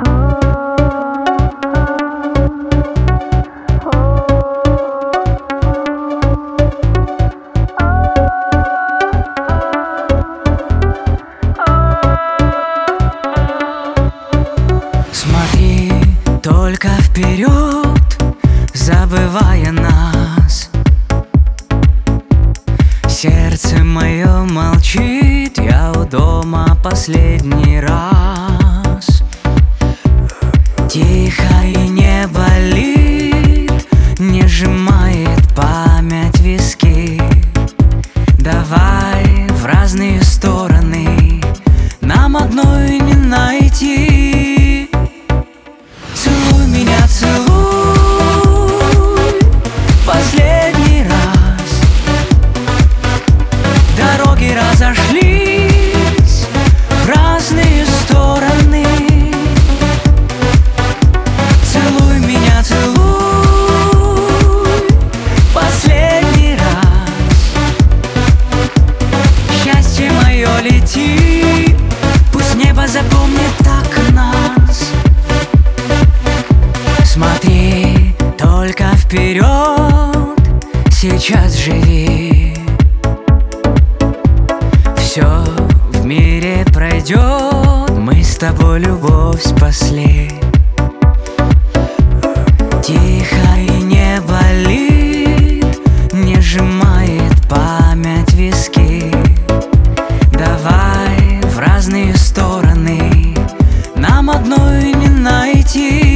Смотри только вперед, забывая нас. Сердце мое молчит, я у дома последний раз. Тихо и не болит, не сжимает память виски. Давай в разные стороны, нам одной не найти. Целуй меня, целуй последний раз. Дороги разошлись в разные стороны. Целуй меня, целуй последний раз. Счастье мое лети, пусть небо запомнит так нас. Смотри только вперед, сейчас живи. Все в мире пройдет, мы с тобой любовь спасли. Тихо и не болит, не сжимает память виски. Давай в разные стороны, нам одной не найти.